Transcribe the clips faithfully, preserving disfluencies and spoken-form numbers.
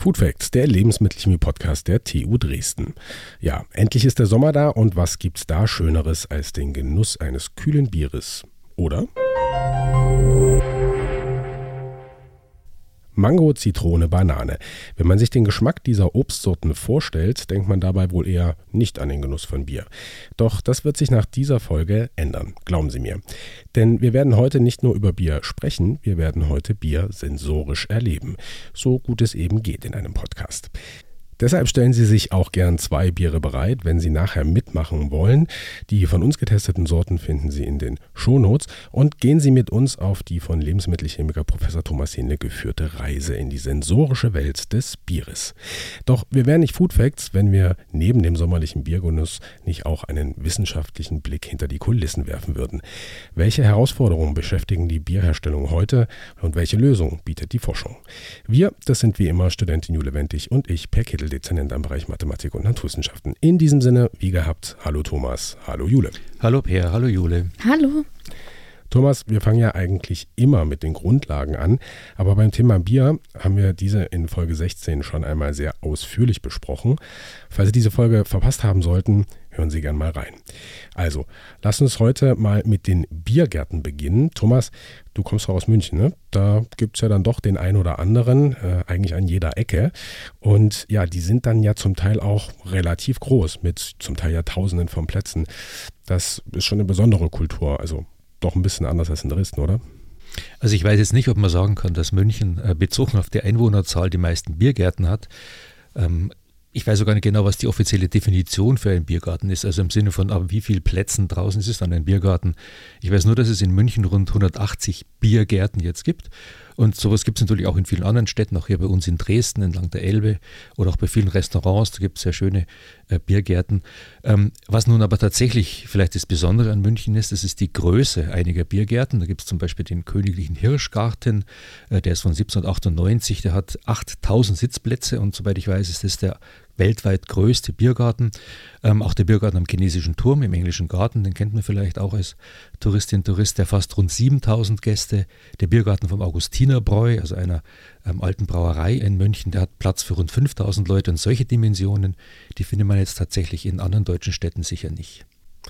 Food Facts, der Lebensmittelchemie-Podcast der T U Dresden. Ja, endlich ist der Sommer da und was gibt's da Schöneres als den Genuss eines kühlen Bieres, oder? Mango, Zitrone, Banane. Wenn man sich den Geschmack dieser Obstsorten vorstellt, denkt man dabei wohl eher nicht an den Genuss von Bier. Doch das wird sich nach dieser Folge ändern, glauben Sie mir. Denn wir werden heute nicht nur über Bier sprechen, wir werden heute Bier sensorisch erleben. So gut es eben geht in einem Podcast. Deshalb stellen Sie sich auch gern zwei Biere bereit, wenn Sie nachher mitmachen wollen. Die von uns getesteten Sorten finden Sie in den Shownotes und gehen Sie mit uns auf die von Lebensmittelchemiker Professor Thomas Hinle geführte Reise in die sensorische Welt des Bieres. Doch wir wären nicht Food Facts, wenn wir neben dem sommerlichen Biergenuss nicht auch einen wissenschaftlichen Blick hinter die Kulissen werfen würden. Welche Herausforderungen beschäftigen die Bierherstellung heute und welche Lösung bietet die Forschung? Wir, das sind wie immer Studentin Jule Wentig und ich, Per Kittel, Dezernent am Bereich Mathematik und Naturwissenschaften. In diesem Sinne, wie gehabt, hallo Thomas, hallo Jule. Hallo Per, hallo Jule. Hallo. Thomas, wir fangen ja eigentlich immer mit den Grundlagen an, aber beim Thema Bier haben wir diese in Folge sechzehn schon einmal sehr ausführlich besprochen. Falls Sie diese Folge verpasst haben sollten, hören Sie gern mal rein. Also, lass uns heute mal mit den Biergärten beginnen. Thomas, du kommst doch aus München, ne? Da gibt es ja dann doch den einen oder anderen, äh, eigentlich an jeder Ecke. Und ja, die sind dann ja zum Teil auch relativ groß, mit zum Teil ja Tausenden von Plätzen. Das ist schon eine besondere Kultur, also doch ein bisschen anders als in Dresden, oder? Also ich weiß jetzt nicht, ob man sagen kann, dass München äh, bezogen auf die Einwohnerzahl die meisten Biergärten hat. Ähm, Ich weiß sogar nicht genau, was die offizielle Definition für einen Biergarten ist, also im Sinne von, ab wie vielen Plätzen draußen ist es dann ein Biergarten. Ich weiß nur, dass es in München rund hundertachtzig Biergärten jetzt gibt und sowas gibt es natürlich auch in vielen anderen Städten, auch hier bei uns in Dresden entlang der Elbe oder auch bei vielen Restaurants, da gibt es sehr schöne äh, Biergärten. Ähm, was nun aber tatsächlich vielleicht das Besondere an München ist, das ist die Größe einiger Biergärten. Da gibt es zum Beispiel den Königlichen Hirschgarten, äh, der ist von siebzehnhundertachtundneunzig, der hat achttausend Sitzplätze und soweit ich weiß, ist das der weltweit größte Biergarten. Ähm, auch der Biergarten am Chinesischen Turm im Englischen Garten, den kennt man vielleicht auch als Touristin, Tourist, der fasst rund siebentausend Gäste. Der Biergarten vom Augustinerbräu, also einer ähm, alten Brauerei in München, der hat Platz für rund fünftausend Leute und solche Dimensionen, die findet man jetzt tatsächlich in anderen deutschen Städten sicher nicht.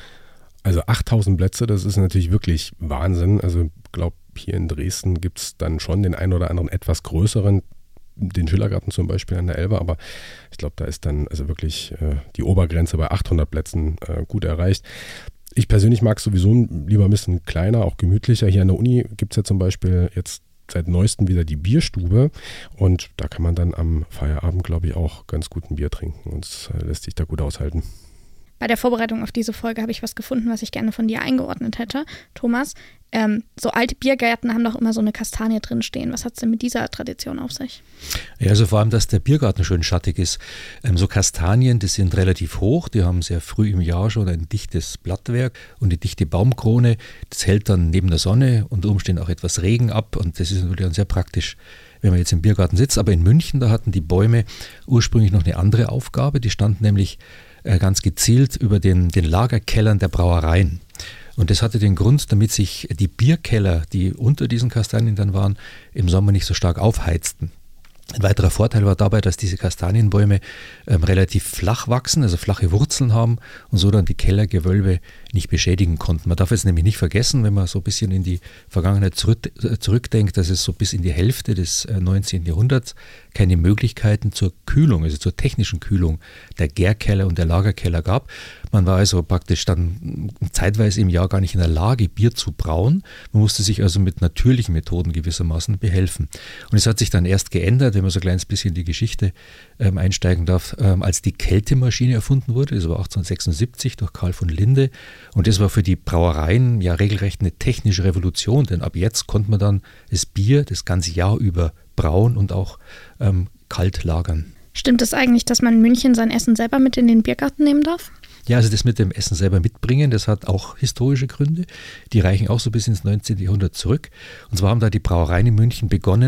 Also achttausend Plätze, das ist natürlich wirklich Wahnsinn. Also ich glaube, hier in Dresden gibt es dann schon den einen oder anderen etwas größeren, den Schillergarten zum Beispiel an der Elbe, aber ich glaube, da ist dann also wirklich äh, die Obergrenze bei achthundert Plätzen äh, gut erreicht. Ich persönlich mag es sowieso lieber ein bisschen kleiner, auch gemütlicher. Hier an der Uni gibt es ja zum Beispiel jetzt seit neuestem wieder die Bierstube und da kann man dann am Feierabend, glaube ich, auch ganz gut ein Bier trinken und es äh, lässt sich da gut aushalten. Bei der Vorbereitung auf diese Folge habe ich was gefunden, was ich gerne von dir eingeordnet hätte. Thomas, ähm, so alte Biergärten haben doch immer so eine Kastanie drin stehen. Was hat es denn mit dieser Tradition auf sich? Ja, also vor allem, dass der Biergarten schön schattig ist. Ähm, so Kastanien, die sind relativ hoch, die haben sehr früh im Jahr schon ein dichtes Blattwerk und die dichte Baumkrone. Das hält dann neben der Sonne unter Umständen auch etwas Regen ab und das ist natürlich dann sehr praktisch, wenn man jetzt im Biergarten sitzt. Aber in München, da hatten die Bäume ursprünglich noch eine andere Aufgabe. Die standen nämlich ganz gezielt über den, den Lagerkellern der Brauereien. Und das hatte den Grund, damit sich die Bierkeller, die unter diesen Kastanien dann waren, im Sommer nicht so stark aufheizten. Ein weiterer Vorteil war dabei, dass diese Kastanienbäume ähm, relativ flach wachsen, also flache Wurzeln haben und so dann die Kellergewölbe nicht beschädigen konnten. Man darf jetzt nämlich nicht vergessen, wenn man so ein bisschen in die Vergangenheit zurück, äh, zurückdenkt, dass es so bis in die Hälfte des äh, neunzehnten Jahrhunderts keine Möglichkeiten zur Kühlung, also zur technischen Kühlung der Gärkeller und der Lagerkeller gab. Man war also praktisch dann zeitweise im Jahr gar nicht in der Lage, Bier zu brauen. Man musste sich also mit natürlichen Methoden gewissermaßen behelfen. Und es hat sich dann erst geändert, wenn man so ein kleines bisschen in die Geschichte ähm, einsteigen darf, ähm, als die Kältemaschine erfunden wurde. Das war achtzehnhundertsechsundsiebzig durch Karl von Linde. Und das war für die Brauereien ja regelrecht eine technische Revolution, denn ab jetzt konnte man dann das Bier das ganze Jahr über brauen und auch ähm, kalt lagern. Stimmt es eigentlich, dass man in München sein Essen selber mit in den Biergarten nehmen darf? Ja, also das mit dem Essen selber mitbringen, das hat auch historische Gründe. Die reichen auch so bis ins neunzehnten Jahrhundert zurück. Und zwar haben da die Brauereien in München begonnen,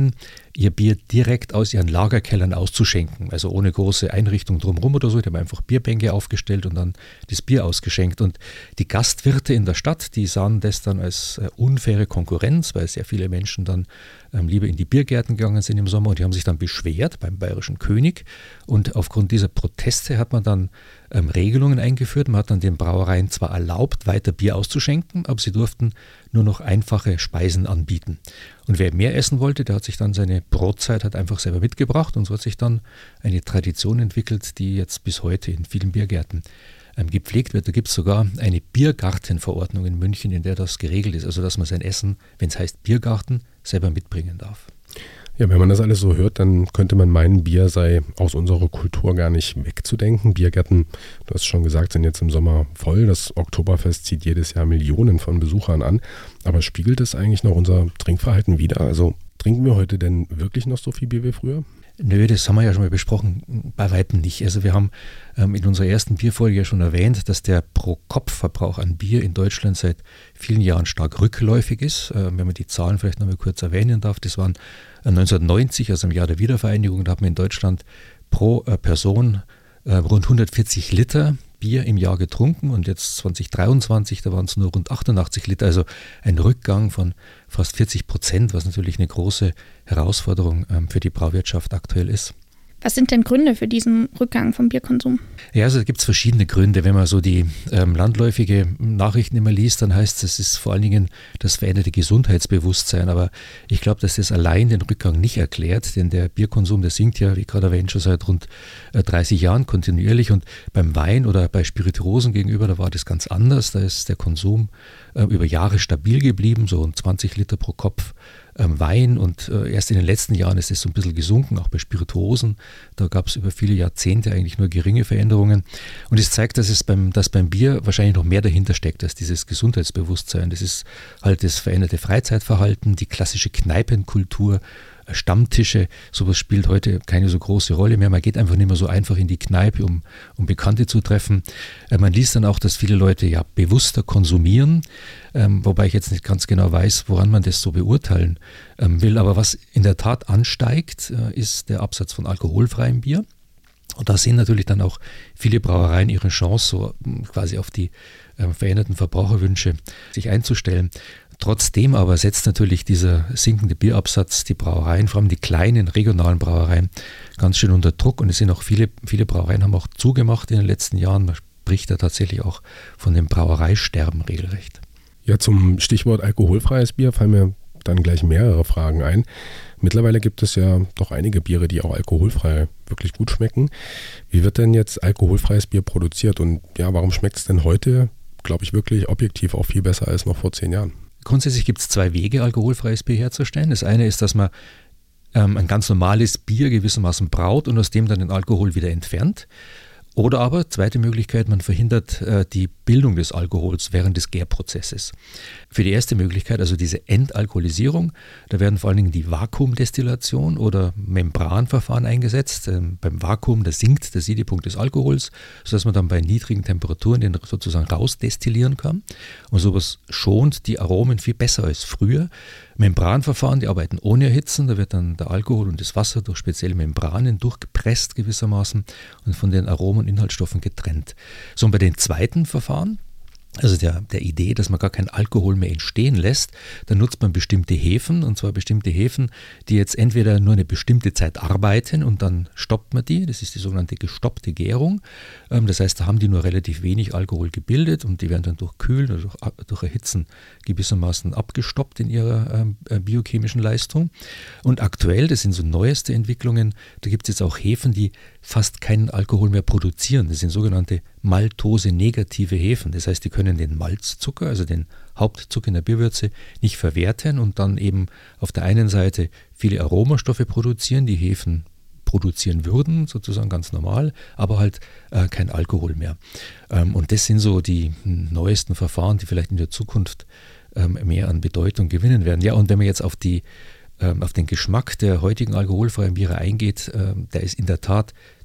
ihr Bier direkt aus ihren Lagerkellern auszuschenken, also ohne große Einrichtung drumherum oder so. Die haben einfach Bierbänke aufgestellt und dann das Bier ausgeschenkt. Und die Gastwirte in der Stadt, die sahen das dann als äh, unfaire Konkurrenz, weil sehr viele Menschen dann ähm, lieber in die Biergärten gegangen sind im Sommer, und die haben sich dann beschwert beim bayerischen König. Und aufgrund dieser Proteste hat man dann ähm, Regelungen eingeführt. Man hat dann den Brauereien zwar erlaubt, weiter Bier auszuschenken, aber sie durften nur noch einfache Speisen anbieten. Und wer mehr essen wollte, der hat sich dann seine Brotzeit hat einfach selber mitgebracht, und so hat sich dann eine Tradition entwickelt, die jetzt bis heute in vielen Biergärten ähm, gepflegt wird. Da gibt es sogar eine Biergartenverordnung in München, in der das geregelt ist, also dass man sein Essen, wenn es heißt Biergarten, selber mitbringen darf. Ja, wenn man das alles so hört, dann könnte man meinen, Bier sei aus unserer Kultur gar nicht wegzudenken. Biergärten, du hast schon gesagt, sind jetzt im Sommer voll. Das Oktoberfest zieht jedes Jahr Millionen von Besuchern an. Aber spiegelt es eigentlich noch unser Trinkverhalten wider? Also trinken wir heute denn wirklich noch so viel Bier wie früher? Nö, das haben wir ja schon mal besprochen, bei weitem nicht. Also wir haben ähm, in unserer ersten Bierfolge ja schon erwähnt, dass der Pro-Kopf-Verbrauch an Bier in Deutschland seit vielen Jahren stark rückläufig ist. Ähm, wenn man die Zahlen vielleicht noch mal kurz erwähnen darf, das waren äh, neunzehnhundertneunzig, also im Jahr der Wiedervereinigung, da haben wir in Deutschland pro äh, Person äh, rund hundertvierzig Liter Bier im Jahr getrunken, und jetzt zwanzig dreiundzwanzig, da waren es nur rund achtundachtzig Liter, also ein Rückgang von fast vierzig Prozent, was natürlich eine große Herausforderung ähm, für die Brauwirtschaft aktuell ist. Was sind denn Gründe für diesen Rückgang vom Bierkonsum? Ja, also da gibt es verschiedene Gründe. Wenn man so die ähm, landläufige Nachrichten immer liest, dann heißt es, es ist vor allen Dingen das veränderte Gesundheitsbewusstsein. Aber ich glaube, dass das allein den Rückgang nicht erklärt, denn der Bierkonsum, der sinkt ja, wie gerade erwähnt, schon seit rund äh, dreißig Jahren kontinuierlich. Und beim Wein oder bei Spirituosen gegenüber, da war das ganz anders. Da ist der Konsum äh, über Jahre stabil geblieben, so rund zwanzig Liter pro Kopf Wein, und äh, erst in den letzten Jahren ist es so ein bisschen gesunken, auch bei Spirituosen. Da gab es über viele Jahrzehnte eigentlich nur geringe Veränderungen. Und es zeigt, dass es beim, dass beim Bier wahrscheinlich noch mehr dahinter steckt als dieses Gesundheitsbewusstsein. Das ist halt das veränderte Freizeitverhalten, die klassische Kneipenkultur, Stammtische, sowas spielt heute keine so große Rolle mehr. Man geht einfach nicht mehr so einfach in die Kneipe, um, um Bekannte zu treffen. Äh, man liest dann auch, dass viele Leute ja bewusster konsumieren, ähm, wobei ich jetzt nicht ganz genau weiß, woran man das so beurteilen ähm, will. Aber was in der Tat ansteigt, äh, ist der Absatz von alkoholfreiem Bier. Und da sehen natürlich dann auch viele Brauereien ihre Chance, so quasi auf die äh, veränderten Verbraucherwünsche sich einzustellen. Trotzdem aber setzt natürlich dieser sinkende Bierabsatz die Brauereien, vor allem die kleinen regionalen Brauereien, ganz schön unter Druck. Und es sind auch viele, viele Brauereien haben auch zugemacht in den letzten Jahren. Man spricht da tatsächlich auch von dem Brauereisterben regelrecht. Ja, zum Stichwort alkoholfreies Bier fallen mir dann gleich mehrere Fragen ein. Mittlerweile gibt es ja doch einige Biere, die auch alkoholfrei wirklich gut schmecken. Wie wird denn jetzt alkoholfreies Bier produziert? Und ja, warum schmeckt es denn heute, glaube ich, wirklich objektiv auch viel besser als noch vor zehn Jahren? Grundsätzlich gibt es zwei Wege, alkoholfreies Bier herzustellen. Das eine ist, dass man ähm, ein ganz normales Bier gewissermaßen braut und aus dem dann den Alkohol wieder entfernt. Oder aber, zweite Möglichkeit, man verhindert äh, die Bildung des Alkohols während des Gärprozesses. Für die erste Möglichkeit, also diese Entalkoholisierung, da werden vor allen Dingen die Vakuumdestillation oder Membranverfahren eingesetzt. Ähm, beim Vakuum, da sinkt der Siedepunkt des Alkohols, sodass man dann bei niedrigen Temperaturen den sozusagen rausdestillieren kann. Und sowas schont die Aromen viel besser als früher. Membranverfahren, die arbeiten ohne Erhitzen, da wird dann der Alkohol und das Wasser durch spezielle Membranen durchgepresst gewissermaßen und von den Aromen und Inhaltsstoffen getrennt. So, und bei den zweiten Verfahren, also der, der Idee, dass man gar keinen Alkohol mehr entstehen lässt, dann nutzt man bestimmte Hefen, und zwar bestimmte Hefen, die jetzt entweder nur eine bestimmte Zeit arbeiten und dann stoppt man die, das ist die sogenannte gestoppte Gärung. Das heißt, da haben die nur relativ wenig Alkohol gebildet und die werden dann durch Kühlen oder durch, durch Erhitzen gewissermaßen abgestoppt in ihrer äh, biochemischen Leistung. Und aktuell, das sind so neueste Entwicklungen, da gibt es jetzt auch Hefen, die fast keinen Alkohol mehr produzieren. Das sind sogenannte Maltose-negative Hefen. Das heißt, die können den Malzzucker, also den Hauptzucker in der Bierwürze, nicht verwerten und dann eben auf der einen Seite viele Aromastoffe produzieren, die Hefen produzieren würden, sozusagen ganz normal, aber halt äh, kein Alkohol mehr. Ähm, und das sind so die neuesten Verfahren, die vielleicht in der Zukunft ähm, mehr an Bedeutung gewinnen werden. Ja, und wenn man jetzt auf die auf den Geschmack der heutigen alkoholfreien Biere eingeht, äh, der ist in der Tat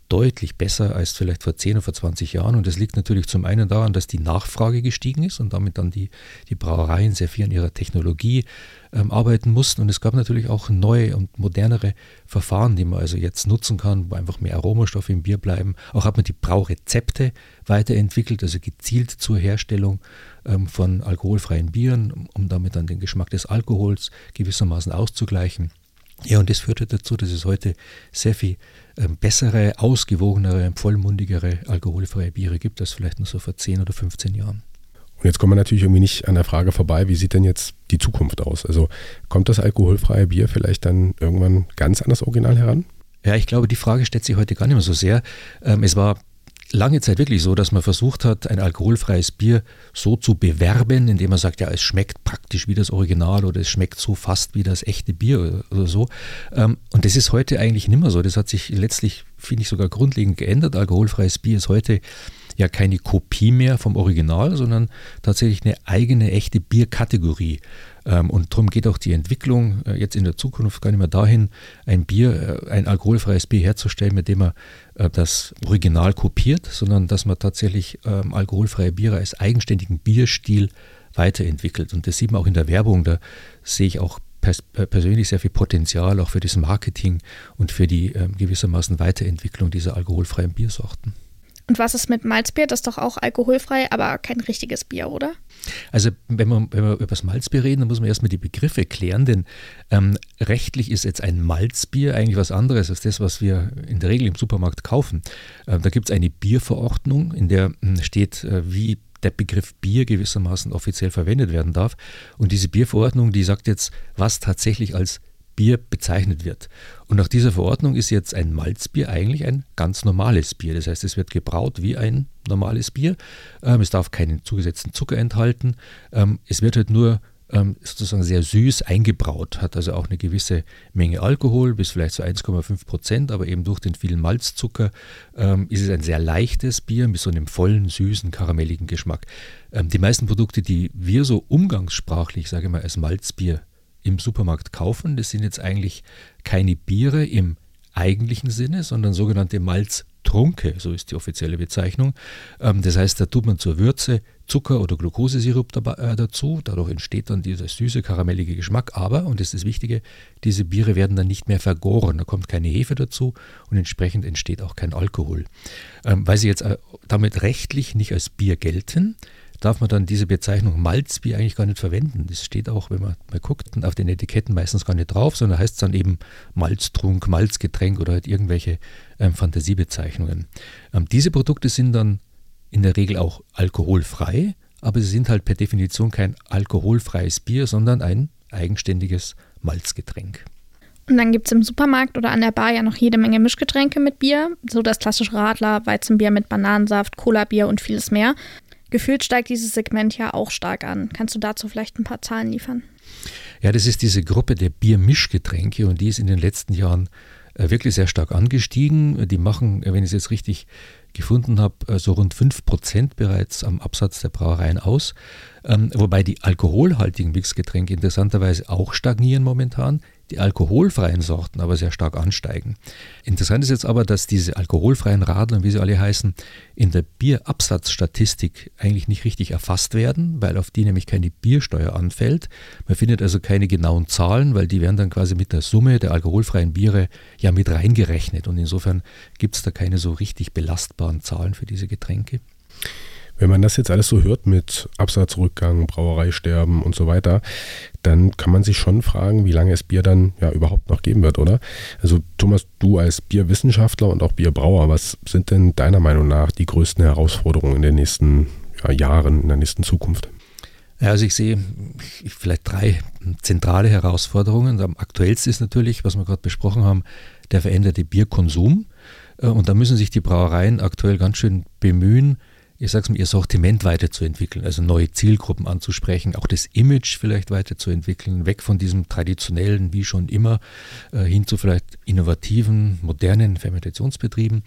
deutlich besser als vielleicht vor zehn oder vor zwanzig Jahren. Und das liegt natürlich zum einen daran, dass die Nachfrage gestiegen ist und damit dann die, die Brauereien sehr viel an ihrer Technologie ähm, arbeiten mussten. Und es gab natürlich auch neue und modernere Verfahren, die man also jetzt nutzen kann, wo einfach mehr Aromastoffe im Bier bleiben. Auch hat man die Braurezepte weiterentwickelt, also gezielt zur Herstellung ähm, von alkoholfreien Bieren, um, um damit dann den Geschmack des Alkohols gewissermaßen auszugleichen. Ja, und das führte dazu, dass es heute sehr viel ähm, bessere, ausgewogenere, vollmundigere alkoholfreie Biere gibt, als vielleicht noch so vor zehn oder fünfzehn Jahren. Und jetzt kommen wir natürlich irgendwie nicht an der Frage vorbei, wie sieht denn jetzt die Zukunft aus? Also kommt das alkoholfreie Bier vielleicht dann irgendwann ganz an das Original heran? Ja, ich glaube, die Frage stellt sich heute gar nicht mehr so sehr. Ähm, es war lange Zeit wirklich so, dass man versucht hat, ein alkoholfreies Bier so zu bewerben, indem man sagt, ja, es schmeckt praktisch wie das Original oder es schmeckt so fast wie das echte Bier oder so. Und das ist heute eigentlich nicht mehr so. Das hat sich letztlich, finde ich, sogar grundlegend geändert. Alkoholfreies Bier ist heute ja keine Kopie mehr vom Original, sondern tatsächlich eine eigene, echte Bierkategorie. Und darum geht auch die Entwicklung jetzt in der Zukunft gar nicht mehr dahin, ein Bier, ein alkoholfreies Bier herzustellen, mit dem man das Original kopiert, sondern dass man tatsächlich alkoholfreie Biere als eigenständigen Bierstil weiterentwickelt. Und das sieht man auch in der Werbung. Da sehe ich auch pers- persönlich sehr viel Potenzial auch für das Marketing und für die gewissermaßen Weiterentwicklung dieser alkoholfreien Biersorten. Und was ist mit Malzbier? Das ist doch auch alkoholfrei, aber kein richtiges Bier, oder? Also wenn wir, wenn wir über das Malzbier reden, dann muss man erstmal die Begriffe klären, denn ähm, rechtlich ist jetzt ein Malzbier eigentlich was anderes als das, was wir in der Regel im Supermarkt kaufen. Ähm, da gibt es eine Bierverordnung, in der äh, steht, äh, wie der Begriff Bier gewissermaßen offiziell verwendet werden darf. Und diese Bierverordnung, die sagt jetzt, was tatsächlich als Bier bezeichnet wird. Und nach dieser Verordnung ist jetzt ein Malzbier eigentlich ein ganz normales Bier. Das heißt, es wird gebraut wie ein normales Bier. Ähm, es darf keinen zugesetzten Zucker enthalten. Ähm, es wird halt nur ähm, sozusagen sehr süß eingebraut, hat also auch eine gewisse Menge Alkohol, bis vielleicht so eins Komma fünf Prozent, aber eben durch den vielen Malzzucker ähm, ist es ein sehr leichtes Bier mit so einem vollen, süßen, karamelligen Geschmack. Ähm, die meisten Produkte, die wir so umgangssprachlich, sage ich mal, als Malzbier im Supermarkt kaufen, das sind jetzt eigentlich keine Biere im eigentlichen Sinne, sondern sogenannte Malztrunke, so ist die offizielle Bezeichnung. Das heißt, da tut man zur Würze Zucker oder Glukosesirup dazu, dadurch entsteht dann dieser süße, karamellige Geschmack, aber, und das ist das Wichtige, diese Biere werden dann nicht mehr vergoren, da kommt keine Hefe dazu und entsprechend entsteht auch kein Alkohol. Weil sie jetzt damit rechtlich nicht als Bier gelten, darf man dann diese Bezeichnung Malzbier eigentlich gar nicht verwenden. Das steht auch, wenn man mal guckt, auf den Etiketten meistens gar nicht drauf, sondern heißt es dann eben Malztrunk, Malzgetränk oder halt irgendwelche ähm, Fantasiebezeichnungen. Ähm, diese Produkte sind dann in der Regel auch alkoholfrei, aber sie sind halt per Definition kein alkoholfreies Bier, sondern ein eigenständiges Malzgetränk. Und dann gibt es im Supermarkt oder an der Bar ja noch jede Menge Mischgetränke mit Bier, so das klassische Radler, Weizenbier mit Bananensaft, Cola-Bier und vieles mehr. Gefühlt steigt dieses Segment ja auch stark an. Kannst du dazu vielleicht ein paar Zahlen liefern? Ja, das ist diese Gruppe der Biermischgetränke und die ist in den letzten Jahren äh, wirklich sehr stark angestiegen. Die machen, wenn ich es jetzt richtig gefunden habe, so rund fünf Prozent bereits am Absatz der Brauereien aus. Ähm, wobei die alkoholhaltigen Mixgetränke interessanterweise auch stagnieren momentan, die alkoholfreien Sorten aber sehr stark ansteigen. Interessant ist jetzt aber, dass diese alkoholfreien Radler, wie sie alle heißen, in der Bierabsatzstatistik eigentlich nicht richtig erfasst werden, weil auf die nämlich keine Biersteuer anfällt. Man findet also keine genauen Zahlen, weil die werden dann quasi mit der Summe der alkoholfreien Biere ja mit reingerechnet und insofern gibt es da keine so richtig belastbaren Zahlen für diese Getränke. Wenn man das jetzt alles so hört mit Absatzrückgang, Brauereisterben und so weiter, dann kann man sich schon fragen, wie lange es Bier dann ja überhaupt noch geben wird, oder? Also Thomas, du als Bierwissenschaftler und auch Bierbrauer, was sind denn deiner Meinung nach die größten Herausforderungen in den nächsten ja, Jahren, in der nächsten Zukunft? Ja, also ich sehe vielleicht drei zentrale Herausforderungen. Am aktuellsten ist natürlich, was wir gerade besprochen haben, der veränderte Bierkonsum. Und da müssen sich die Brauereien aktuell ganz schön bemühen, ich sag's mal, ihr Sortiment weiterzuentwickeln, also neue Zielgruppen anzusprechen, auch das Image vielleicht weiterzuentwickeln, weg von diesem traditionellen, wie schon immer, äh, hin zu vielleicht innovativen, modernen Fermentationsbetrieben.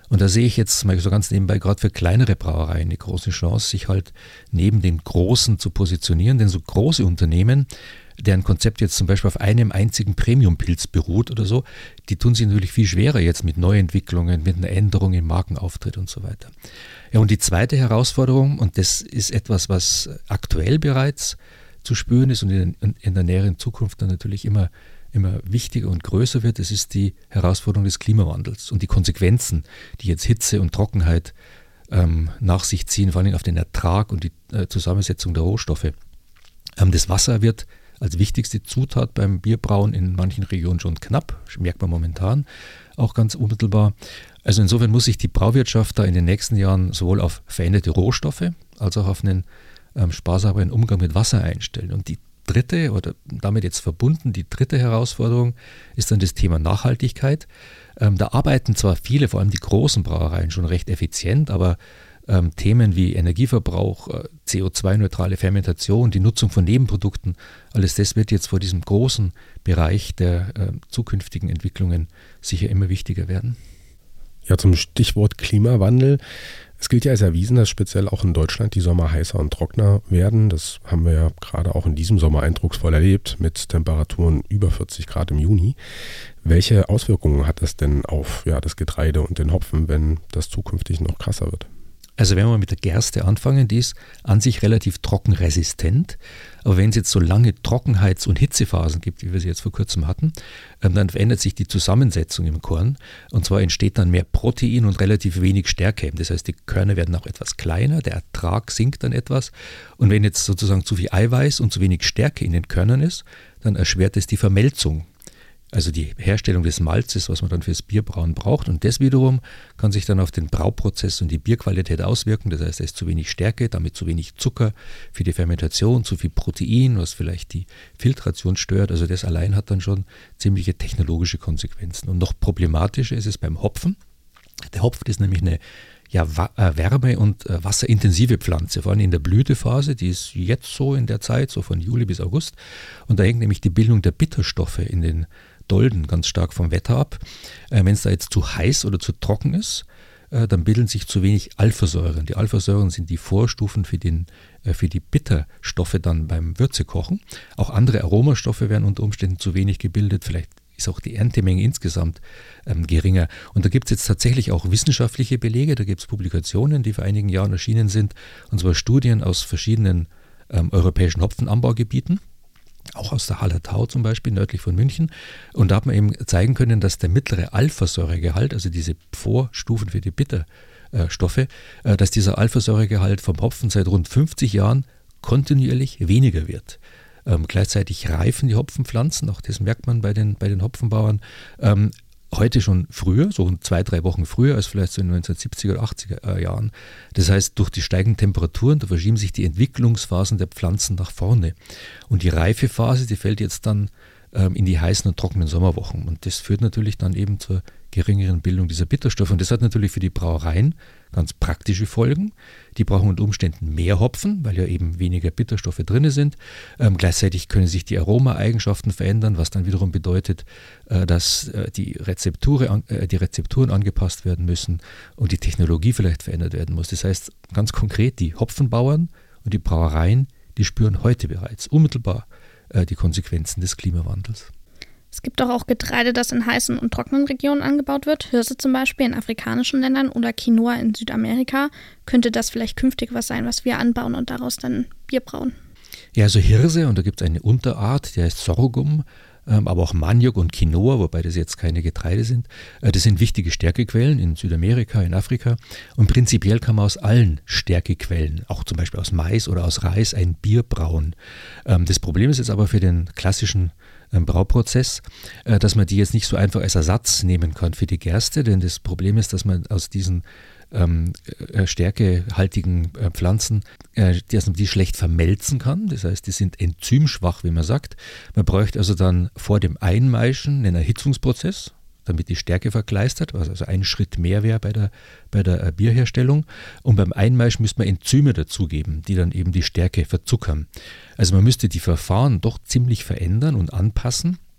Und da sehe ich jetzt mal so ganz nebenbei gerade für kleinere Brauereien eine große Chance, sich halt neben den Großen zu positionieren. Denn so große Unternehmen, deren Konzept jetzt zum Beispiel auf einem einzigen Premium-Pilz beruht oder so, die tun sich natürlich viel schwerer jetzt mit Neuentwicklungen, mit einer Änderung im Markenauftritt und so weiter. Ja, und die zweite Herausforderung, und das ist etwas, was aktuell bereits zu spüren ist und in, in der näheren Zukunft dann natürlich immer immer wichtiger und größer wird, das ist die Herausforderung des Klimawandels und die Konsequenzen, die jetzt Hitze und Trockenheit ähm, nach sich ziehen, vor allem auf den Ertrag und die äh, Zusammensetzung der Rohstoffe. Ähm, das Wasser wird als wichtigste Zutat beim Bierbrauen in manchen Regionen schon knapp, merkt man momentan auch ganz unmittelbar. Also insofern muss sich die Brauwirtschaft da in den nächsten Jahren sowohl auf veränderte Rohstoffe als auch auf einen ähm, sparsameren Umgang mit Wasser einstellen. Und die dritte oder damit jetzt verbunden, die dritte Herausforderung ist dann das Thema Nachhaltigkeit. Ähm, da arbeiten zwar viele, vor allem die großen Brauereien, schon recht effizient, aber ähm, Themen wie Energieverbrauch, äh, C O zwei neutrale Fermentation, die Nutzung von Nebenprodukten, alles das wird jetzt vor diesem großen Bereich der äh, zukünftigen Entwicklungen sicher immer wichtiger werden. Ja, zum Stichwort Klimawandel. Es gilt ja als erwiesen, dass speziell auch in Deutschland die Sommer heißer und trockener werden. Das haben wir ja gerade auch in diesem Sommer eindrucksvoll erlebt mit Temperaturen über vierzig Grad im Juni. Welche Auswirkungen hat das denn auf ja, das Getreide und den Hopfen, wenn das zukünftig noch krasser wird? Also wenn wir mit der Gerste anfangen, die ist an sich relativ trockenresistent. Aber wenn es jetzt so lange Trockenheits- und Hitzephasen gibt, wie wir sie jetzt vor kurzem hatten, dann verändert sich die Zusammensetzung im Korn. Und zwar entsteht dann mehr Protein und relativ wenig Stärke. Das heißt, die Körner werden auch etwas kleiner, der Ertrag sinkt dann etwas. Und wenn jetzt sozusagen zu viel Eiweiß und zu wenig Stärke in den Körnern ist, dann erschwert es die Vermelzung. Also die Herstellung des Malzes, was man dann fürs Bierbrauen braucht. Und das wiederum kann sich dann auf den Brauprozess und die Bierqualität auswirken. Das heißt, es ist zu wenig Stärke, damit zu wenig Zucker für die Fermentation, zu viel Protein, was vielleicht die Filtration stört. Also das allein hat dann schon ziemliche technologische Konsequenzen. Und noch problematischer ist es beim Hopfen. Der Hopfen ist nämlich eine ja, wärme- und wasserintensive Pflanze, vor allem in der Blütephase, die ist jetzt so in der Zeit, so von Juli bis August. Und da hängt nämlich die Bildung der Bitterstoffe in den Dolden ganz stark vom Wetter ab. Äh, Wenn es da jetzt zu heiß oder zu trocken ist, äh, dann bilden sich zu wenig Alphasäuren. Die Alphasäuren sind die Vorstufen für, den, äh, für die Bitterstoffe dann beim Würzekochen. Auch andere Aromastoffe werden unter Umständen zu wenig gebildet. Vielleicht ist auch die Erntemenge insgesamt ähm, geringer. Und da gibt es jetzt tatsächlich auch wissenschaftliche Belege. Da gibt es Publikationen, die vor einigen Jahren erschienen sind, und zwar Studien aus verschiedenen ähm, europäischen Hopfenanbaugebieten. Auch aus der Hallertau zum Beispiel, nördlich von München. Und da hat man eben zeigen können, dass der mittlere Alphasäuregehalt, also diese Vorstufen für die Bitterstoffe, dass dieser Alphasäuregehalt vom Hopfen seit rund fünfzig Jahren kontinuierlich weniger wird. Ähm, gleichzeitig reifen die Hopfenpflanzen, auch das merkt man bei den, bei den Hopfenbauern, ähm, heute schon früher, so zwei, drei Wochen früher als vielleicht so in den neunzehnhundertsiebziger oder achtziger Jahren. Das heißt, durch die steigenden Temperaturen, da verschieben sich die Entwicklungsphasen der Pflanzen nach vorne. Und die Reifephase, die fällt jetzt dann ähm, in die heißen und trockenen Sommerwochen. Und das führt natürlich dann eben zur geringeren Bildung dieser Bitterstoffe. Und das hat natürlich für die Brauereien ganz praktische Folgen. Die brauchen unter Umständen mehr Hopfen, weil ja eben weniger Bitterstoffe drin sind. Ähm, gleichzeitig können sich die Aromaeigenschaften verändern, was dann wiederum bedeutet, äh, dass äh, die, Rezepture an, äh, die Rezepturen angepasst werden müssen und die Technologie vielleicht verändert werden muss. Das heißt, ganz konkret, die Hopfenbauern und die Brauereien, die spüren heute bereits unmittelbar äh, die Konsequenzen des Klimawandels. Es gibt doch auch Getreide, das in heißen und trockenen Regionen angebaut wird. Hirse zum Beispiel in afrikanischen Ländern oder Quinoa in Südamerika. Könnte das vielleicht künftig was sein, was wir anbauen und daraus dann Bier brauen? Ja, also Hirse, und da gibt es eine Unterart, die heißt Sorghum, ähm, aber auch Maniok und Quinoa, wobei das jetzt keine Getreide sind. Äh, das sind wichtige Stärkequellen in Südamerika, in Afrika. Und prinzipiell kann man aus allen Stärkequellen, auch zum Beispiel aus Mais oder aus Reis, ein Bier brauen. Ähm, das Problem ist jetzt aber für den klassischen Brauprozess, dass man die jetzt nicht so einfach als Ersatz nehmen kann für die Gerste, denn das Problem ist, dass man aus diesen ähm, stärkehaltigen äh, Pflanzen, äh, dass man die schlecht vermelzen kann. Das heißt, die sind enzymschwach, wie man sagt. Man bräuchte also dann vor dem Einmeischen einen Erhitzungsprozess, damit die Stärke verkleistert, was also ein Schritt mehr wäre bei der, bei der Bierherstellung. Und beim Einmeischen müsste man Enzyme dazugeben, die dann eben die Stärke verzuckern. Also man müsste die Verfahren doch ziemlich verändern und anpassen,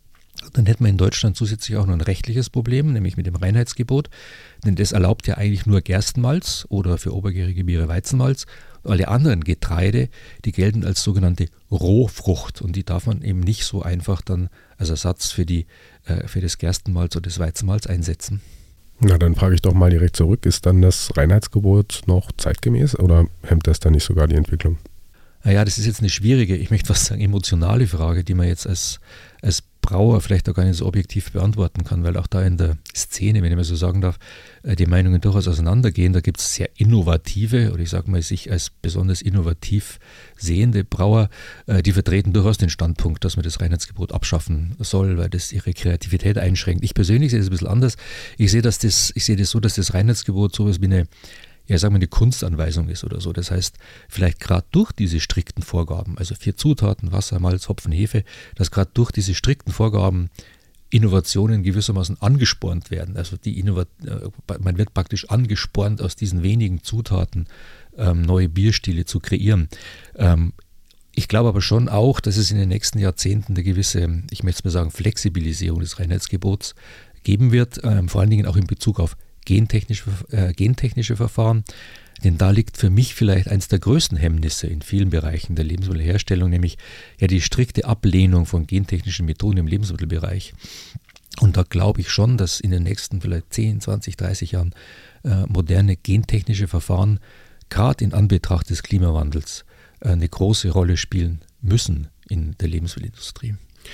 Dann hätten wir in Deutschland zusätzlich auch noch ein rechtliches Problem, nämlich mit dem Reinheitsgebot. Denn das erlaubt ja eigentlich nur Gerstenmalz oder für obergärige Biere Weizenmalz. Alle anderen Getreide, die gelten als sogenannte Rohfrucht und die darf man eben nicht so einfach dann als Ersatz für, die, äh, für das Gerstenmalz oder das Weizenmalz einsetzen. Na, dann frage ich doch mal direkt zurück, ist dann das Reinheitsgebot noch zeitgemäß oder hemmt das dann nicht sogar die Entwicklung? Naja, das ist jetzt eine schwierige, ich möchte fast sagen emotionale Frage, die man jetzt als, als Brauer vielleicht auch gar nicht so objektiv beantworten kann, weil auch da in der Szene, wenn ich mal so sagen darf, die Meinungen durchaus auseinandergehen. Da gibt es sehr innovative, oder ich sage mal sich als besonders innovativ sehende Brauer, die vertreten durchaus den Standpunkt, dass man das Reinheitsgebot abschaffen soll, weil das ihre Kreativität einschränkt. Ich persönlich sehe das ein bisschen anders. Ich sehe das, das, ich sehe das so, dass das Reinheitsgebot sowas wie eine ja, sagen wir, eine Kunstanweisung ist oder so. Das heißt, vielleicht gerade durch diese strikten Vorgaben, also vier Zutaten, Wasser, Malz, Hopfen, Hefe, dass gerade durch diese strikten Vorgaben Innovationen gewissermaßen angespornt werden. Also die Innovat- man wird praktisch angespornt, aus diesen wenigen Zutaten ähm, neue Bierstile zu kreieren. Ähm, ich glaube aber schon auch, dass es in den nächsten Jahrzehnten eine gewisse, ich möchte es mal sagen, Flexibilisierung des Reinheitsgebots geben wird, ähm, vor allen Dingen auch in Bezug auf Gentechnische, äh, gentechnische Verfahren, denn da liegt für mich vielleicht eines der größten Hemmnisse in vielen Bereichen der Lebensmittelherstellung, nämlich ja die strikte Ablehnung von gentechnischen Methoden im Lebensmittelbereich. Und da glaube ich schon, dass in den nächsten vielleicht zehn, zwanzig, dreißig Jahren äh, moderne gentechnische Verfahren gerade in Anbetracht des Klimawandels äh, eine große Rolle spielen müssen in der Lebensmittelindustrie.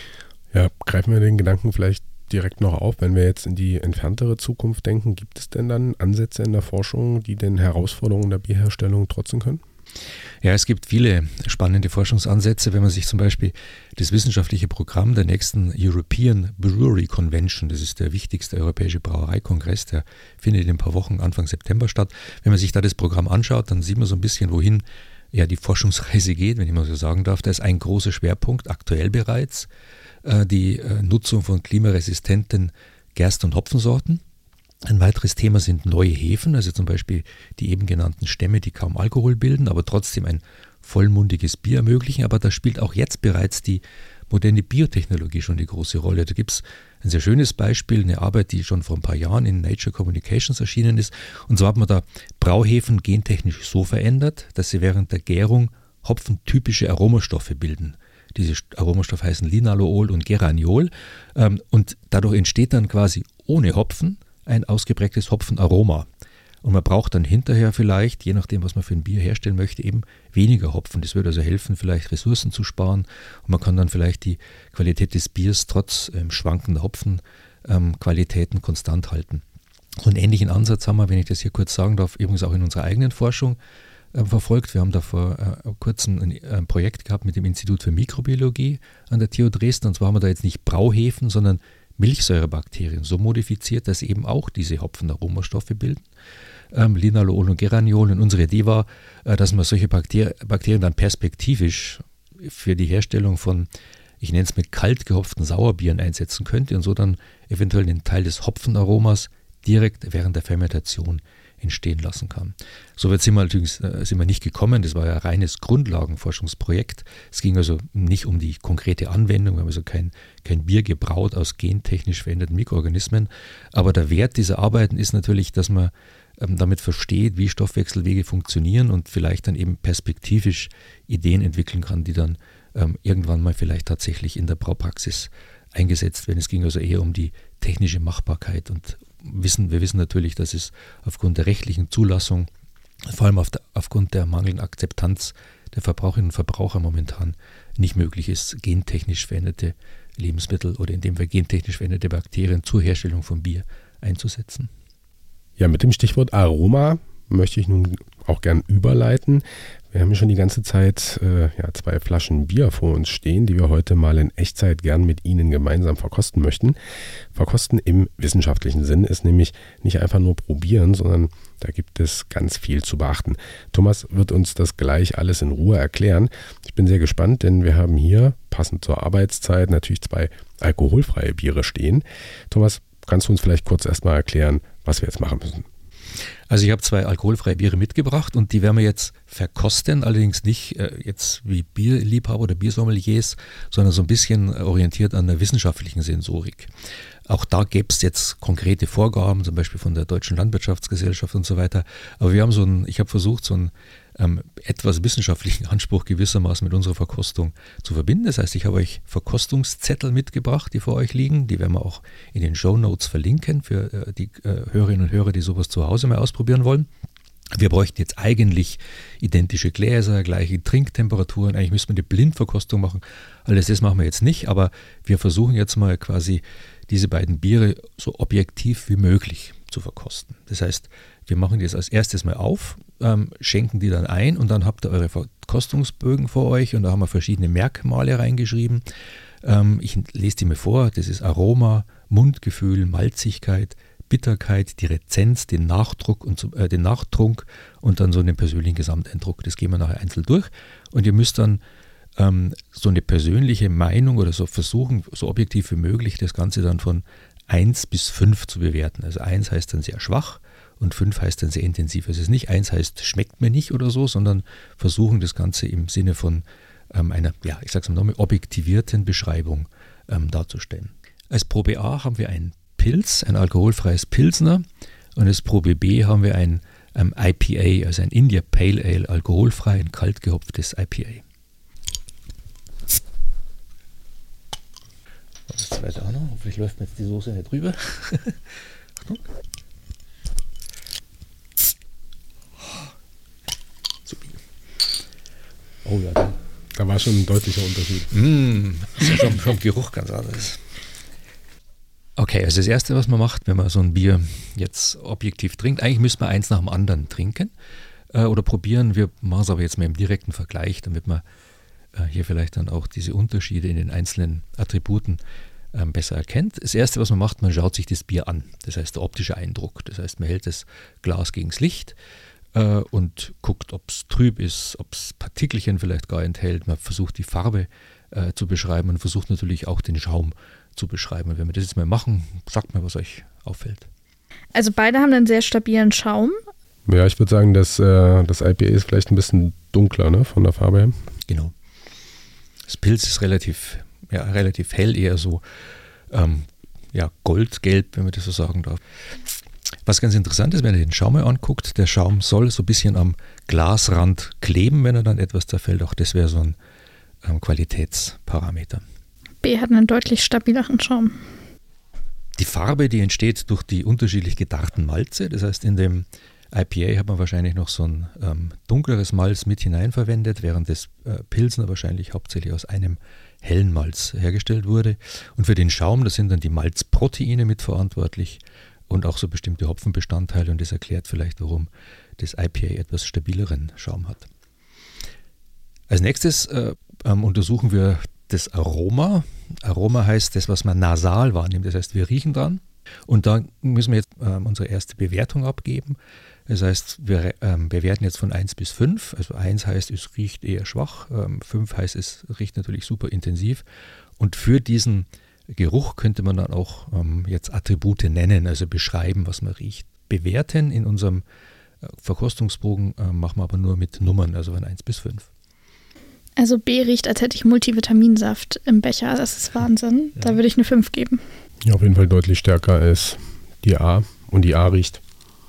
Ja, greifen wir den Gedanken vielleicht direkt noch auf, wenn wir jetzt in die entferntere Zukunft denken, gibt es denn dann Ansätze in der Forschung, die den Herausforderungen der Bierherstellung trotzen können? Ja, es gibt viele spannende Forschungsansätze, wenn man sich zum Beispiel das wissenschaftliche Programm der nächsten European Brewery Convention, das ist der wichtigste europäische Brauereikongress, der findet in ein paar Wochen Anfang September statt. Wenn man sich da das Programm anschaut, dann sieht man so ein bisschen, wohin ja die Forschungsreise geht, wenn ich mal so sagen darf. Da ist ein großer Schwerpunkt, aktuell bereits, die Nutzung von klimaresistenten Gerste- und Hopfensorten. Ein weiteres Thema sind neue Hefen, also zum Beispiel die eben genannten Stämme, die kaum Alkohol bilden, aber trotzdem ein vollmundiges Bier ermöglichen. Aber da spielt auch jetzt bereits die moderne Biotechnologie schon die große Rolle. Da gibt es ein sehr schönes Beispiel, eine Arbeit, die schon vor ein paar Jahren in Nature Communications erschienen ist. Und so hat man da Brauhefen gentechnisch so verändert, dass sie während der Gärung hopfentypische Aromastoffe bilden. Diese Aromastoffe heißen Linalool und Geraniol ähm, und dadurch entsteht dann quasi ohne Hopfen ein ausgeprägtes Hopfenaroma. Und man braucht dann hinterher vielleicht, je nachdem, was man für ein Bier herstellen möchte, eben weniger Hopfen. Das würde also helfen, vielleicht Ressourcen zu sparen und man kann dann vielleicht die Qualität des Biers trotz ähm, schwankender Hopfenqualitäten ähm, konstant halten. So einen ähnlichen Ansatz haben wir, wenn ich das hier kurz sagen darf, übrigens auch in unserer eigenen Forschung verfolgt. Wir haben da vor äh, kurzem ein, ein Projekt gehabt mit dem Institut für Mikrobiologie an der T U Dresden. Und zwar haben wir da jetzt nicht Brauhefen, sondern Milchsäurebakterien so modifiziert, dass sie eben auch diese Hopfenaromastoffe bilden. Ähm, Linalool und Geraniol. Und unsere Idee war, äh, dass man solche Bakter- Bakterien dann perspektivisch für die Herstellung von, ich nenne es mit kalt gehopften Sauerbieren einsetzen könnte und so dann eventuell einen Teil des Hopfenaromas direkt während der Fermentation entstehen lassen kann. So weit sind wir natürlich sind wir nicht gekommen. Das war ja ein reines Grundlagenforschungsprojekt. Es ging also nicht um die konkrete Anwendung. Wir haben also kein, kein Bier gebraut aus gentechnisch veränderten Mikroorganismen. Aber der Wert dieser Arbeiten ist natürlich, dass man ähm, damit versteht, wie Stoffwechselwege funktionieren und vielleicht dann eben perspektivisch Ideen entwickeln kann, die dann ähm, irgendwann mal vielleicht tatsächlich in der Braupraxis eingesetzt werden. Es ging also eher um die technische Machbarkeit und Wissen, wir wissen natürlich, dass es aufgrund der rechtlichen Zulassung, vor allem auf der, aufgrund der mangelnden Akzeptanz der Verbraucherinnen und Verbraucher momentan nicht möglich ist, gentechnisch veränderte Lebensmittel oder in dem Fall gentechnisch veränderte Bakterien zur Herstellung von Bier einzusetzen. Ja, mit dem Stichwort Aroma möchte ich nun auch gern überleiten. Wir haben schon die ganze Zeit äh, ja, zwei Flaschen Bier vor uns stehen, die wir heute mal in Echtzeit gern mit Ihnen gemeinsam verkosten möchten. Verkosten im wissenschaftlichen Sinn ist nämlich nicht einfach nur probieren, sondern da gibt es ganz viel zu beachten. Thomas wird uns das gleich alles in Ruhe erklären. Ich bin sehr gespannt, denn wir haben hier, passend zur Arbeitszeit, natürlich zwei alkoholfreie Biere stehen. Thomas, kannst du uns vielleicht kurz erstmal erklären, was wir jetzt machen müssen? Also ich habe zwei alkoholfreie Biere mitgebracht und die werden wir jetzt verkosten, allerdings nicht äh, jetzt wie Bierliebhaber oder Biersommeliers, sondern so ein bisschen orientiert an der wissenschaftlichen Sensorik. Auch da gäbe es jetzt konkrete Vorgaben, zum Beispiel von der Deutschen Landwirtschaftsgesellschaft und so weiter. Aber wir haben so ein, ich habe versucht, so einen ähm, etwas wissenschaftlichen Anspruch gewissermaßen mit unserer Verkostung zu verbinden. Das heißt, ich habe euch Verkostungszettel mitgebracht, die vor euch liegen. Die werden wir auch in den Shownotes verlinken für äh, die äh, Hörerinnen und Hörer, die sowas zu Hause mal ausprobieren wollen. Wir bräuchten jetzt eigentlich identische Gläser, gleiche Trinktemperaturen. Eigentlich müsste man eine Blindverkostung machen. Alles das machen wir jetzt nicht, aber wir versuchen jetzt mal quasi diese beiden Biere so objektiv wie möglich zu verkosten. Das heißt, wir machen die jetzt als erstes mal auf, ähm, schenken die dann ein und dann habt ihr eure Verkostungsbögen vor euch und da haben wir verschiedene Merkmale reingeschrieben. Ähm, ich lese die mir vor. Das ist Aroma, Mundgefühl, Malzigkeit, Bitterkeit, die Rezenz, den Nachdruck und so, äh, den Nachtrunk und dann so einen persönlichen Gesamteindruck. Das gehen wir nachher einzeln durch und ihr müsst dann ähm, so eine persönliche Meinung oder so versuchen, so objektiv wie möglich das Ganze dann von eins bis fünf zu bewerten. Also eins heißt dann sehr schwach und fünf heißt dann sehr intensiv. Also es ist nicht eins heißt schmeckt mir nicht oder so, sondern versuchen das Ganze im Sinne von ähm, einer, ja, ich sag's mal nochmal, objektivierten Beschreibung ähm, darzustellen. Als Probe A haben wir ein Pilz, ein alkoholfreies Pilsner und als Probe B haben wir ein ähm, I P A, also ein India Pale Ale, alkoholfrei, ein kalt gehopftes I P A. Das zweite auch noch, hoffentlich läuft mir jetzt die Soße nicht drüber. Achtung. Super. Oh ja, da, da war schon ein deutlicher Unterschied. Mm, das ist ja schon vom Geruch ganz anders. Okay, also das Erste, was man macht, wenn man so ein Bier jetzt objektiv trinkt, eigentlich müsste man eins nach dem anderen trinken äh, oder probieren. Wir machen es aber jetzt mal im direkten Vergleich, damit man äh, hier vielleicht dann auch diese Unterschiede in den einzelnen Attributen äh, besser erkennt. Das Erste, was man macht, man schaut sich das Bier an. Das heißt, der optische Eindruck. Das heißt, man hält das Glas gegen das Licht äh, und guckt, ob es trüb ist, ob es Partikelchen vielleicht gar enthält. Man versucht die Farbe äh, zu beschreiben und versucht natürlich auch den Schaum zu beschreiben. Und wenn wir das jetzt mal machen, sagt mal, was euch auffällt. Also beide haben einen sehr stabilen Schaum. Ja, ich würde sagen, dass, äh, das I P A ist vielleicht ein bisschen dunkler, ne, von der Farbe her. Genau. Das Pilz ist relativ, ja, relativ hell, eher so ähm, ja, goldgelb, wenn man das so sagen darf. Was ganz interessant ist, wenn ihr den Schaum mal anguckt, der Schaum soll so ein bisschen am Glasrand kleben, wenn er dann etwas zerfällt. Auch das wäre so ein ähm, Qualitätsparameter. B hat einen deutlich stabileren Schaum. Die Farbe, die entsteht durch die unterschiedlich gedarrten Malze. Das heißt, in dem I P A hat man wahrscheinlich noch so ein ähm, dunkleres Malz mit hinein verwendet, während das äh, Pilsner wahrscheinlich hauptsächlich aus einem hellen Malz hergestellt wurde. Und für den Schaum, da sind dann die Malzproteine mitverantwortlich und auch so bestimmte Hopfenbestandteile. Und das erklärt vielleicht, warum das I P A etwas stabileren Schaum hat. Als nächstes äh, ähm, untersuchen wir das Aroma. Aroma heißt das, was man nasal wahrnimmt. Das heißt, wir riechen dran und da müssen wir jetzt ähm, unsere erste Bewertung abgeben. Das heißt, wir ähm, bewerten jetzt von eins bis fünf. Also eins heißt, es riecht eher schwach. Ähm, fünf heißt, es riecht natürlich super intensiv. Und für diesen Geruch könnte man dann auch ähm, jetzt Attribute nennen, also beschreiben, was man riecht. Bewerten in unserem äh, Verkostungsbogen äh, machen wir aber nur mit Nummern, also von eins bis fünf. Also B riecht, als hätte ich Multivitaminsaft im Becher. Das ist Wahnsinn. Da würde ich eine fünf geben. Ja, auf jeden Fall deutlich stärker als die A. Und die A riecht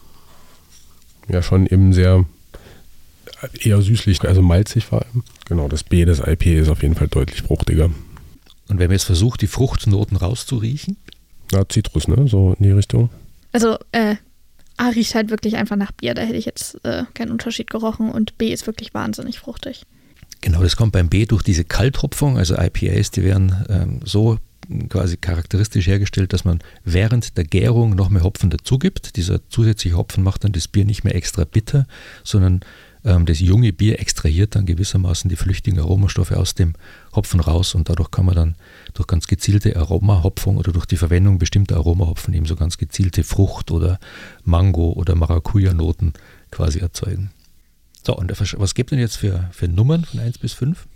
ja schon eben sehr eher süßlich, also malzig vor allem. Genau, das B, das I P A ist auf jeden Fall deutlich fruchtiger. Und wenn man jetzt versucht, die Fruchtnoten rauszuriechen? Na, Zitrus, ne? So in die Richtung. Also, äh, A riecht halt wirklich einfach nach Bier. Da hätte ich jetzt äh, keinen Unterschied gerochen. Und B ist wirklich wahnsinnig fruchtig. Genau, das kommt beim B durch diese Kalthopfung, also I P As, die werden ähm, so quasi charakteristisch hergestellt, dass man während der Gärung noch mehr Hopfen dazu gibt. Dieser zusätzliche Hopfen macht dann das Bier nicht mehr extra bitter, sondern ähm, das junge Bier extrahiert dann gewissermaßen die flüchtigen Aromastoffe aus dem Hopfen raus und dadurch kann man dann durch ganz gezielte Aromahopfung oder durch die Verwendung bestimmter Aromahopfen eben so ganz gezielte Frucht- oder Mango- oder Maracuja-Noten quasi erzeugen. So, und was gibt denn jetzt für, für Nummern von eins bis fünf?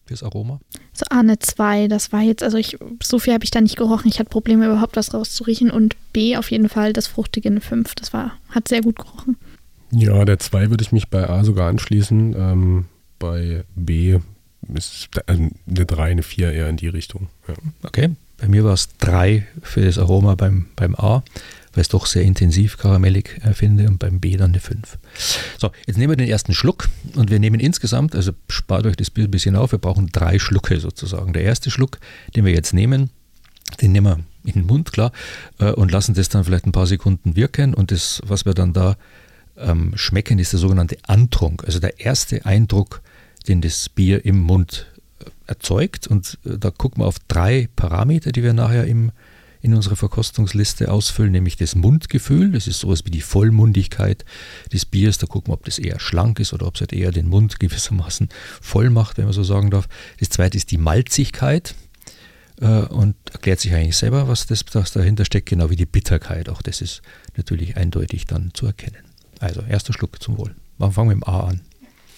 fürs Aroma? So A eine zwei, das war jetzt, also ich, so viel habe ich da nicht gerochen. Ich hatte Probleme, überhaupt was rauszuriechen. Und B auf jeden Fall das fruchtige eine fünf. Das war, hat sehr gut gerochen. Ja, der zwei würde ich mich bei A sogar anschließen. Ähm, bei B ist eine drei, eine vier eher in die Richtung. Ja. Okay, bei mir war es drei für das Aroma beim, beim A, weil ich es doch sehr intensiv karamellig äh, finde, und beim B dann eine fünf. So, jetzt nehmen wir den ersten Schluck und wir nehmen insgesamt, also spart euch das Bier ein bisschen auf, wir brauchen drei Schlucke sozusagen. Der erste Schluck, den wir jetzt nehmen, den nehmen wir in den Mund, klar, äh, und lassen das dann vielleicht ein paar Sekunden wirken, und das, was wir dann da ähm, schmecken, ist der sogenannte Antrunk, also der erste Eindruck, den das Bier im Mund erzeugt, und äh, da gucken wir auf drei Parameter, die wir nachher im in unserer Verkostungsliste ausfüllen, nämlich das Mundgefühl. Das ist sowas wie die Vollmundigkeit des Biers. Da gucken wir, ob das eher schlank ist oder ob es halt eher den Mund gewissermaßen voll macht, wenn man so sagen darf. Das zweite ist die Malzigkeit, äh, und erklärt sich eigentlich selber, was das, das dahinter steckt, genau wie die Bitterkeit. Auch das ist natürlich eindeutig dann zu erkennen. Also, erster Schluck zum Wohl. Fangen wir mit dem A an.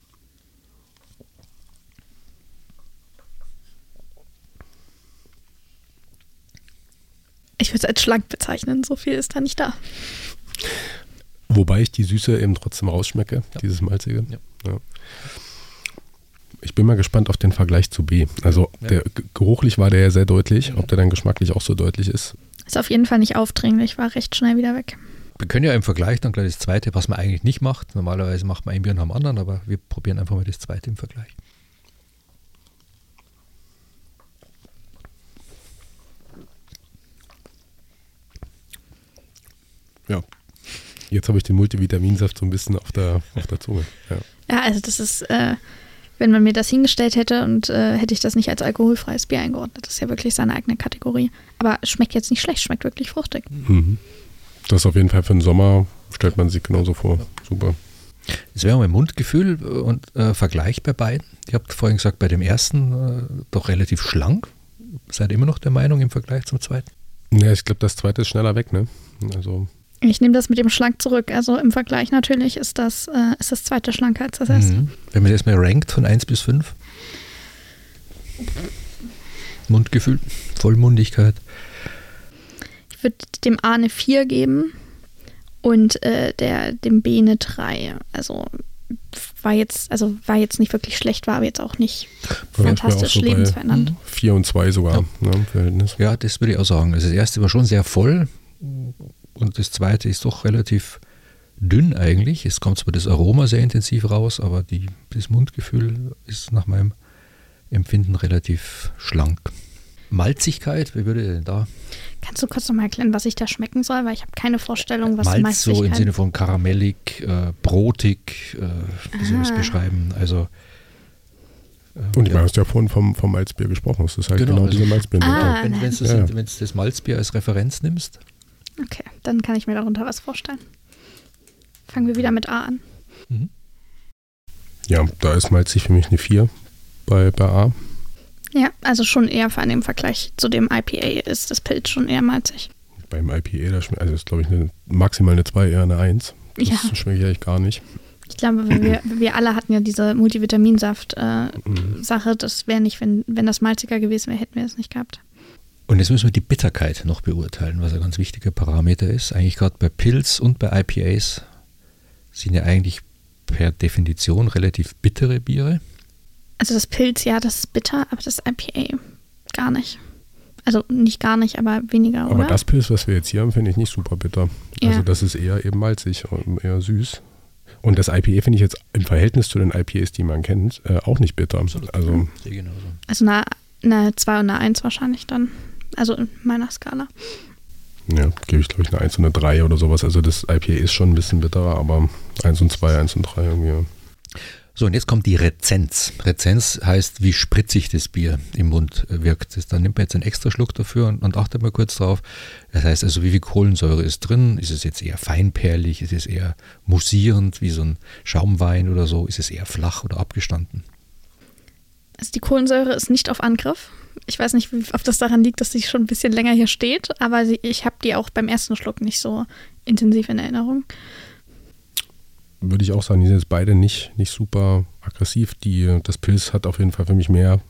Ich würde es als schlank bezeichnen, so viel ist da nicht da. Wobei ich die Süße eben trotzdem rausschmecke, ja. Dieses Malzige. Ja. Ja. Ich bin mal gespannt auf den Vergleich zu B. Also ja. der geruchlich war der ja sehr deutlich, ob der dann geschmacklich auch so deutlich ist. Ist auf jeden Fall nicht aufdringlich, war recht schnell wieder weg. Wir können ja im Vergleich dann gleich das zweite, was man eigentlich nicht macht. Normalerweise macht man ein Bier nach dem anderen, aber wir probieren einfach mal das zweite im Vergleich. Ja, jetzt habe ich den Multivitaminsaft so ein bisschen auf der, auf der Zunge. Ja. Ja, also das ist, äh, wenn man mir das hingestellt hätte und äh, hätte ich das nicht als alkoholfreies Bier eingeordnet, das ist ja wirklich seine eigene Kategorie. Aber es schmeckt jetzt nicht schlecht, schmeckt wirklich fruchtig. Mhm. Das ist auf jeden Fall für den Sommer, stellt man sich genauso vor. Super. Das wäre mein Mundgefühl und äh, Vergleich bei beiden. Ihr habt vorhin gesagt, bei dem ersten äh, doch relativ schlank. Seid ihr immer noch der Meinung im Vergleich zum zweiten? Ja, ich glaube, das zweite ist schneller weg, ne? Also... Ich nehme das mit dem schlank zurück. Also im Vergleich natürlich ist das, äh, ist das zweite schlanker als das erste. Mhm. Wenn man das mal rankt von eins bis fünf. Mundgefühl, Vollmundigkeit. Ich würde dem A eine vier geben und äh, der, dem B eine drei. Also war jetzt, also war jetzt nicht wirklich schlecht, war aber jetzt auch nicht ja, fantastisch so lebensverändernd. vier und zwei sogar, ja. Ne, im Verhältnis. Ja, das würde ich auch sagen. Also das erste war schon sehr voll. Und das zweite ist doch relativ dünn eigentlich. Es kommt zwar das Aroma sehr intensiv raus, aber die, das Mundgefühl ist nach meinem Empfinden relativ schlank. Malzigkeit, wie würde denn da? Kannst du kurz nochmal erklären, was ich da schmecken soll? Weil ich habe keine Vorstellung, was Malz Malzigkeit... so im Sinne von karamellig, äh, brotig, äh, wie soll ich das beschreiben? Also... Äh, Und ich meine, du hast ja vorhin vom, vom Malzbier gesprochen. Das ist halt genau, genau also, diese Malzbier. Ah, wenn wenn du ja. das, das Malzbier als Referenz nimmst. Okay, dann kann ich mir darunter was vorstellen. Fangen wir wieder mit A an. Mhm. Ja, da ist malzig für mich eine vier bei, bei A. Ja, also schon eher vor allem im Vergleich zu dem I P A ist das Pilz schon eher malzig. Beim I P A, da schmeckt, also ist glaube ich eine, maximal eine zwei, eher eine eins. Das ja. schmecke ich eigentlich gar nicht. Ich glaube, wir, wir alle hatten ja diese Multivitaminsaft-Sache. Äh, mhm. Das wäre nicht, wenn, wenn das malziger gewesen wäre, hätten wir es nicht gehabt. Und jetzt müssen wir die Bitterkeit noch beurteilen, was ein ganz wichtiger Parameter ist. Eigentlich gerade bei Pils und bei I P As sind ja eigentlich per Definition relativ bittere Biere. Also das Pilz, ja, das ist bitter, aber das I P A gar nicht. Also nicht gar nicht, aber weniger, aber oder? Aber das Pilz, was wir jetzt hier haben, finde ich nicht super bitter. Ja. Also das ist eher eben malzig und eher süß. Und das I P A finde ich jetzt im Verhältnis zu den I P As, die man kennt, äh, auch nicht bitter. Absolut. Also, ja, also eine, eine zwei und eine eins wahrscheinlich dann. Also in meiner Skala. Ja, gebe ich glaube ich eine eins und eine drei oder sowas. Also das I P A ist schon ein bisschen bitterer, aber eins und zwei, eins und drei irgendwie. So, und jetzt kommt die Rezenz. Rezenz heißt, wie spritzig das Bier im Mund wirkt. Das, dann nimmt man jetzt einen extra Schluck dafür und, und achtet mal kurz drauf. Das heißt also, wie viel Kohlensäure ist drin? Ist es jetzt eher feinperlig? Ist es eher mussierend, wie so ein Schaumwein oder so? Ist es eher flach oder abgestanden? Also die Kohlensäure ist nicht auf Angriff. Ich weiß nicht, ob das daran liegt, dass sie schon ein bisschen länger hier steht, aber sie, ich habe die auch beim ersten Schluck nicht so intensiv in Erinnerung. Würde ich auch sagen, die sind jetzt beide nicht, nicht super aggressiv. Die, das Pilz hat auf jeden Fall für mich mehr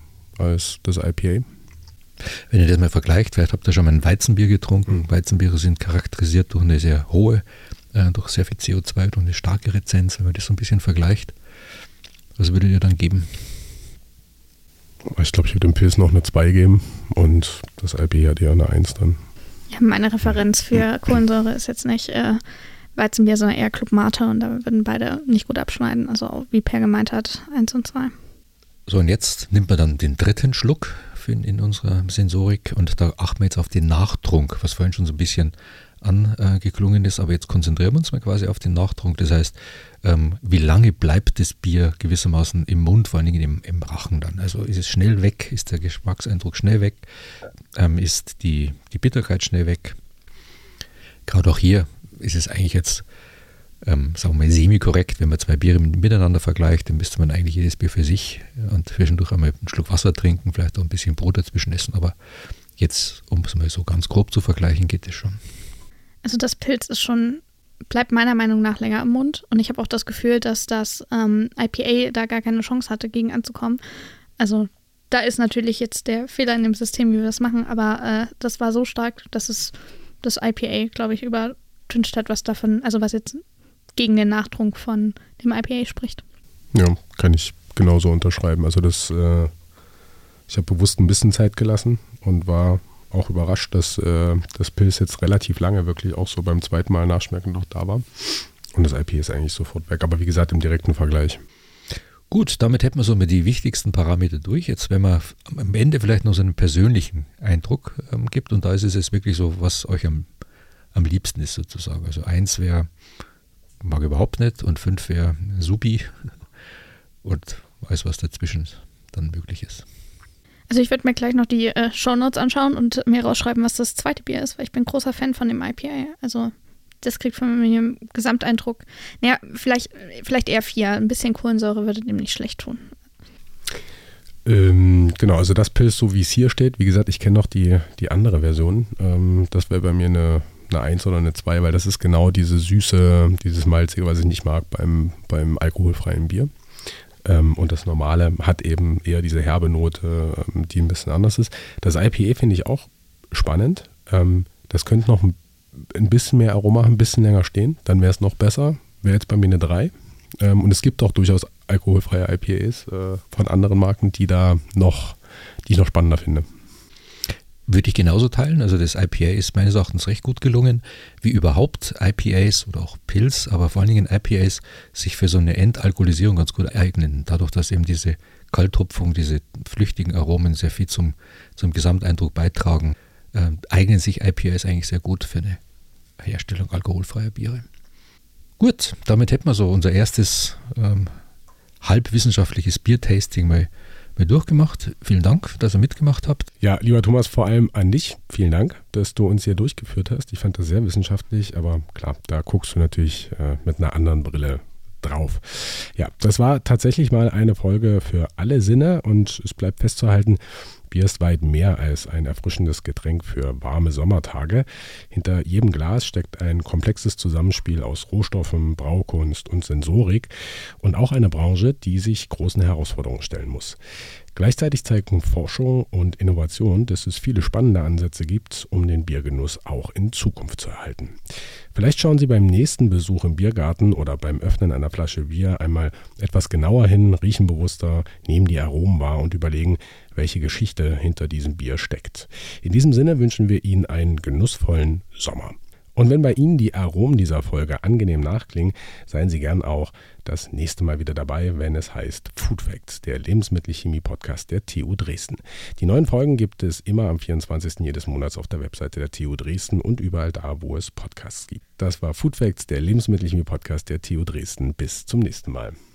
als das I P A. Wenn ihr das mal vergleicht, vielleicht habt ihr schon mal ein Weizenbier getrunken. Weizenbiere sind charakterisiert durch eine sehr hohe, äh, durch sehr viel C O zwei, durch eine starke Rezenz. Wenn man das so ein bisschen vergleicht, was würdet ihr dann geben? Ich glaube, ich würde dem Pilz noch eine zwei geben und das I P A hat eher eine eins dann. Ja, meine Referenz für Kohlensäure ist jetzt nicht äh, Weizenbier, sondern eher Club Mate und da würden beide nicht gut abschneiden. Also wie Per gemeint hat, eins und zwei. So, und jetzt nimmt man dann den dritten Schluck für in, in unserer Sensorik und da achten wir jetzt auf den Nachtrunk, was vorhin schon so ein bisschen angeklungen ist, aber jetzt konzentrieren wir uns mal quasi auf den Nachtrunk. Das heißt, ähm, wie lange bleibt das Bier gewissermaßen im Mund, vor allen Dingen im, im Rachen dann? Also ist es schnell weg, ist der Geschmackseindruck schnell weg, ähm, ist die, die Bitterkeit schnell weg? Gerade auch hier ist es eigentlich jetzt, ähm, sagen wir mal, semi-korrekt, wenn man zwei Biere miteinander vergleicht, dann müsste man eigentlich jedes Bier für sich und zwischendurch einmal einen Schluck Wasser trinken, vielleicht auch ein bisschen Brot dazwischen essen, aber jetzt, um es mal so ganz grob zu vergleichen, geht es schon. Also das Pilz ist schon, bleibt meiner Meinung nach länger im Mund und ich habe auch das Gefühl, dass das ähm, I P A da gar keine Chance hatte, gegen anzukommen. Also da ist natürlich jetzt der Fehler in dem System, wie wir das machen, aber äh, das war so stark, dass es das I P A, glaube ich, übertüncht hat, was davon, also was jetzt gegen den Nachtrunk von dem I P A spricht. Ja, kann ich genauso unterschreiben. Also das, äh, ich habe bewusst ein bisschen Zeit gelassen und war auch überrascht, dass äh, das Pilz jetzt relativ lange wirklich auch so beim zweiten Mal nachschmecken noch da war. Und das I P A ist eigentlich sofort weg. Aber wie gesagt, im direkten Vergleich. Gut, damit hätten wir so mal die wichtigsten Parameter durch. Jetzt, wenn man am Ende vielleicht noch so einen persönlichen Eindruck ähm, gibt, und da ist es jetzt wirklich so, was euch am, am liebsten ist sozusagen. Also eins wäre, mag überhaupt nicht, und fünf wäre supi und alles, was dazwischen dann möglich ist. Also ich würde mir gleich noch die äh, Shownotes anschauen und mir rausschreiben, was das zweite Bier ist, weil ich bin großer Fan von dem I P A. Also das kriegt von mir einen Gesamteindruck. Naja, vielleicht, vielleicht eher vier. Ein bisschen Kohlensäure würde dem nicht schlecht tun. Ähm, genau, also das Pilz, so wie es hier steht, wie gesagt, ich kenne noch die, die andere Version. Ähm, das wäre bei mir eine, eine eins oder eine zwei, weil das ist genau diese Süße, dieses Malzige, was ich nicht mag beim, beim alkoholfreien Bier. Ähm, und das Normale hat eben eher diese herbe Note, ähm, die ein bisschen anders ist. Das I P A finde ich auch spannend. Ähm, das könnte noch ein, ein bisschen mehr Aroma, ein bisschen länger stehen. Dann wäre es noch besser. Wäre jetzt bei mir eine drei. Ähm, und es gibt auch durchaus alkoholfreie I P As äh, von anderen Marken, die da noch, die ich noch spannender finde. Würde ich genauso teilen. Also das I P A ist meines Erachtens recht gut gelungen, wie überhaupt I P As oder auch Pils, aber vor allen Dingen I P As sich für so eine Entalkoholisierung ganz gut eignen. Dadurch, dass eben diese Kalthopfung, diese flüchtigen Aromen sehr viel zum, zum Gesamteindruck beitragen, äh, eignen sich I P As eigentlich sehr gut für eine Herstellung alkoholfreier Biere. Gut, damit hätten wir so unser erstes ähm, halbwissenschaftliches Biertasting mal mal durchgemacht. Vielen Dank, dass ihr mitgemacht habt. Ja, lieber Thomas, vor allem an dich. Vielen Dank, dass du uns hier durchgeführt hast. Ich fand das sehr wissenschaftlich, aber klar, da guckst du natürlich äh, mit einer anderen Brille drauf. Ja, das war tatsächlich mal eine Folge für alle Sinne und es bleibt festzuhalten, Bier ist weit mehr als ein erfrischendes Getränk für warme Sommertage. Hinter jedem Glas steckt ein komplexes Zusammenspiel aus Rohstoffen, Braukunst und Sensorik und auch eine Branche, die sich großen Herausforderungen stellen muss. Gleichzeitig zeigen Forschung und Innovation, dass es viele spannende Ansätze gibt, um den Biergenuss auch in Zukunft zu erhalten. Vielleicht schauen Sie beim nächsten Besuch im Biergarten oder beim Öffnen einer Flasche Bier einmal etwas genauer hin, riechen bewusster, nehmen die Aromen wahr und überlegen, welche Geschichte hinter diesem Bier steckt. In diesem Sinne wünschen wir Ihnen einen genussvollen Sommer. Und wenn bei Ihnen die Aromen dieser Folge angenehm nachklingen, seien Sie gern auch das nächste Mal wieder dabei, wenn es heißt Food Facts, der Lebensmittelchemie-Podcast der T U Dresden. Die neuen Folgen gibt es immer am vierundzwanzigsten jedes Monats auf der Webseite der T U Dresden und überall da, wo es Podcasts gibt. Das war Food Facts, der Lebensmittelchemie-Podcast der T U Dresden. Bis zum nächsten Mal.